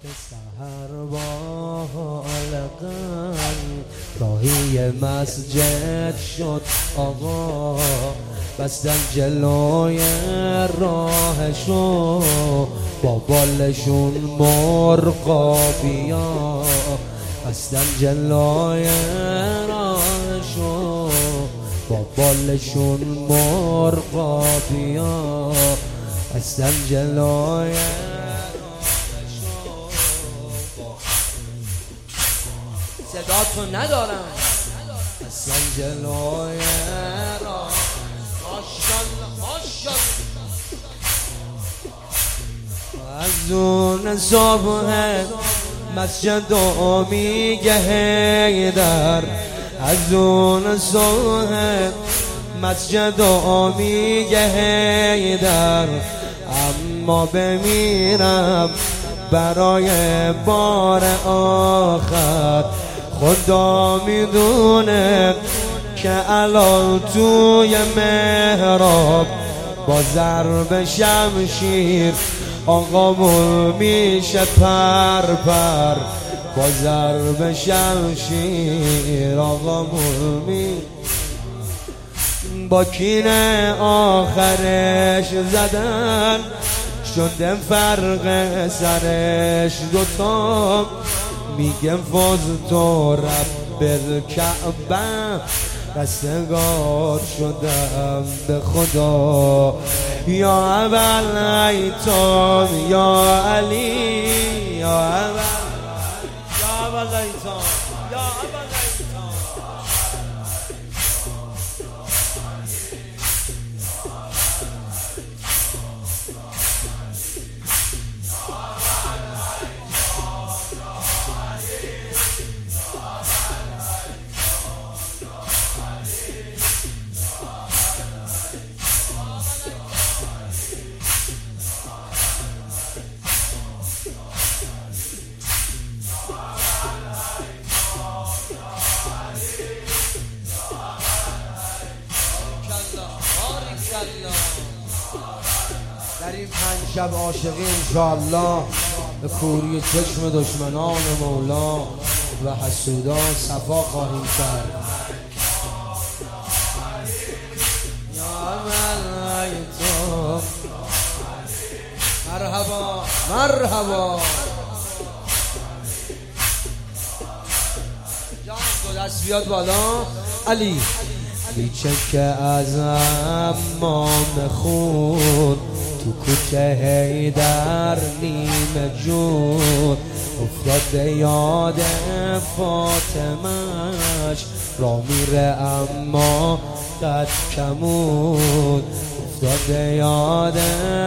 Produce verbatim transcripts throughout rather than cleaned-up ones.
سحر با حالقم راهی مسجد شد آقا، بستن جلوی راهشو با بالشون مرغابیا، بستن جلوی راهشو با بالشون مرغابیا، بستن جلوی صداتو ندارم اصلا جلوی را ماشالله ماشالله. از اون صبح مسجد و میگه هیدر، از اون صبح مسجد و میگه هیدر، اما بمیرم برای بار آخر. خدا میدونه که الان توی محراب با ضرب شمشیر آقامون میشه پر پر، با ضرب شمشیر آقامون می با کینه آخرش زدن، شده فرق سرش دوتا، میگم فاز تو رب الکعبه، رستگار شدم به خدا. یا اول ایتام یا علی، یا اول یا اول ایتام یا اول ایتام. در این پنج شب عاشقی انشاءالله به کوری چشم دشمنان مولا و حسودان صفا خواهیم کرد. یا اول ایتام مرحبا مرحبا. جان دو دست بیاد بالا. علی بیچه که از امام خون تو کوچه هیدر نیمه جون افتاد به یاد فاطمش، را میره اما قد کمون، افتاد به یاد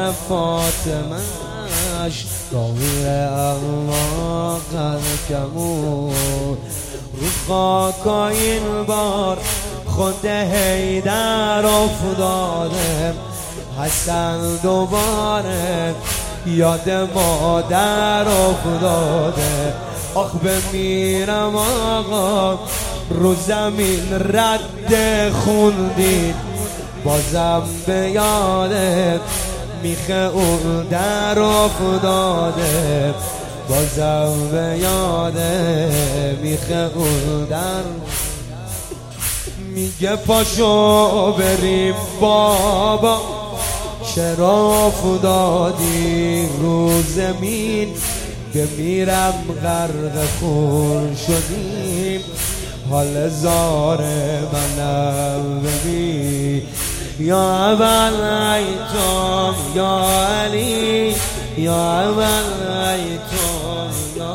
فاطمش، را میره اما قد کمون. رو خاک این بار خود هیدر افتاده، حسن دوباره یاد مادر افتاده. آخ بمیرم آقا رو زمین رد خوندید، بازم به یادت میخه اون در افتاده، بازم به یاده میخه اون در. میگه پاشو بریم بابا، چرا افتادی رو زمین، بمیرم غرق خون شدیم، حال زار منم ببین. یا اول ایتام یا علی، یا اول ایتام یا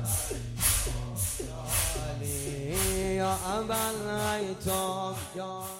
یا اول ایتام یا